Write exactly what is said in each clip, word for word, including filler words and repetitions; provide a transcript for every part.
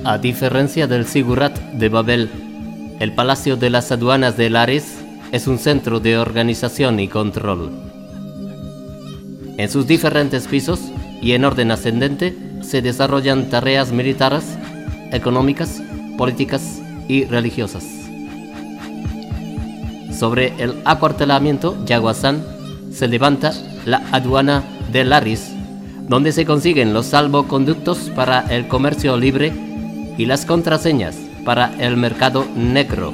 A diferencia del Zigurat de Babel, el Palacio de las Aduanas de Laris es un centro de organización y control. En sus diferentes pisos y en orden ascendente se desarrollan tareas militares, económicas, políticas y religiosas. Sobre el acuartelamiento Yaguazán se levanta la aduana de Laris, donde se consiguen los salvoconductos para el comercio libre y las contraseñas para el mercado negro.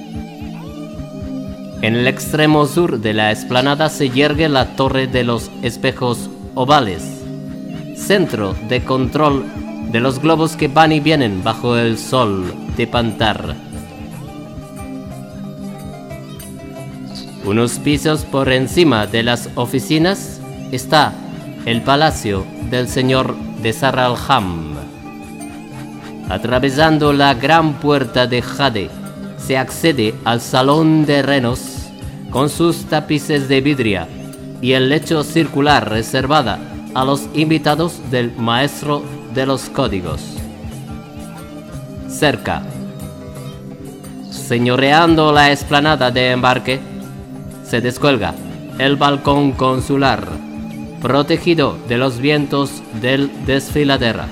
En el extremo sur de la explanada se yergue la Torre de los Espejos Ovales, centro de control de los globos que van y vienen bajo el sol de Pantar. Unos pisos por encima de las oficinas está el Palacio del Señor de Saralham. Atravesando la gran puerta de jade, se accede al salón de renos con sus tapices de vidrio y el lecho circular reservada a los invitados del maestro de los códigos. Cerca, señoreando la explanada de embarque, se descuelga el balcón consular, protegido de los vientos del desfiladero.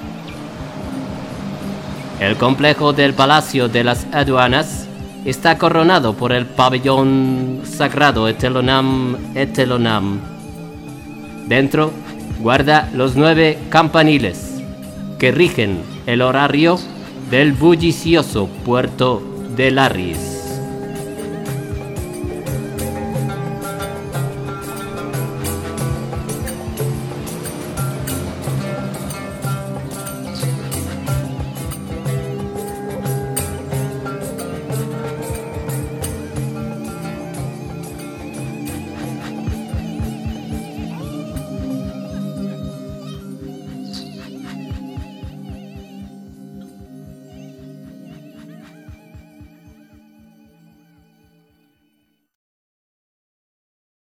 El complejo del Palacio de las Aduanas está coronado por el pabellón sagrado Etelonam Etelonam. Dentro guarda los nueve campaniles que rigen el horario del bullicioso puerto de Laris.